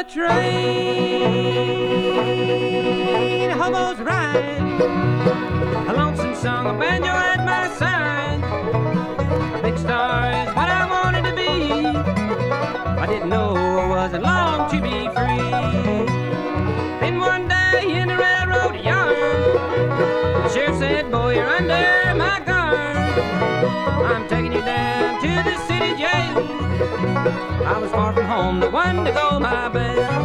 train, hobos ride, a lonesome song, a banjo at my side. A big star is what I wanted to be. I didn't know I wasn't long to be free. Then one day in the railroad yard, the sheriff said, boy, you're under my guard. I'm taking you down to the city jail. I was far from home, the one to go my bail.